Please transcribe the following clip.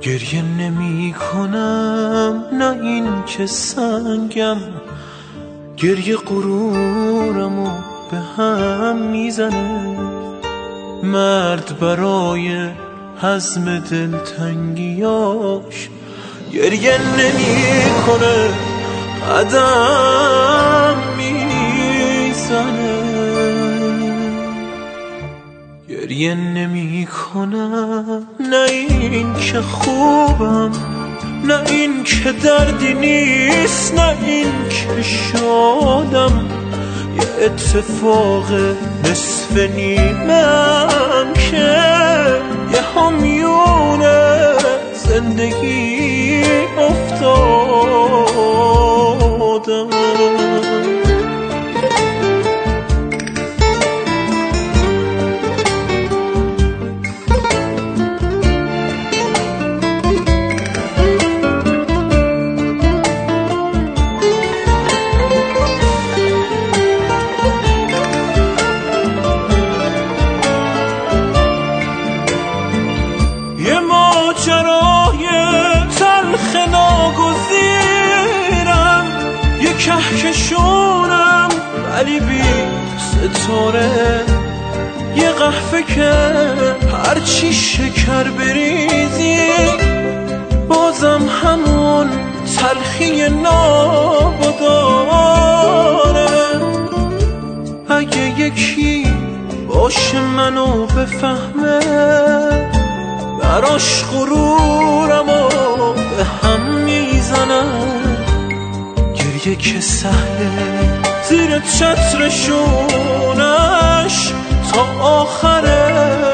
گریه نمی کنم، نه این که سنگم، گریه غرورمو به هم میزنه. مرد برای هضم دلتنگیاش گریه نمی کنه، قدم میزنه. گریه نمی کنم، نه این که خوبم، نه این که دردی نیست، نه این که شادم. یه اتفاق نصف نیمم که یه همیون زندگی افتادم. ماجرای تلخ ناگزیرم، یه کهکشونم ولی بی ستاره. یه قهوه که هرچی شکر بریزی بازم همون تلخی ناب داره. اگه یکی باشه منو بفهمه، براش غرورمو به هم میزنم. گریه که سهله زیر چتر شونش تا آخره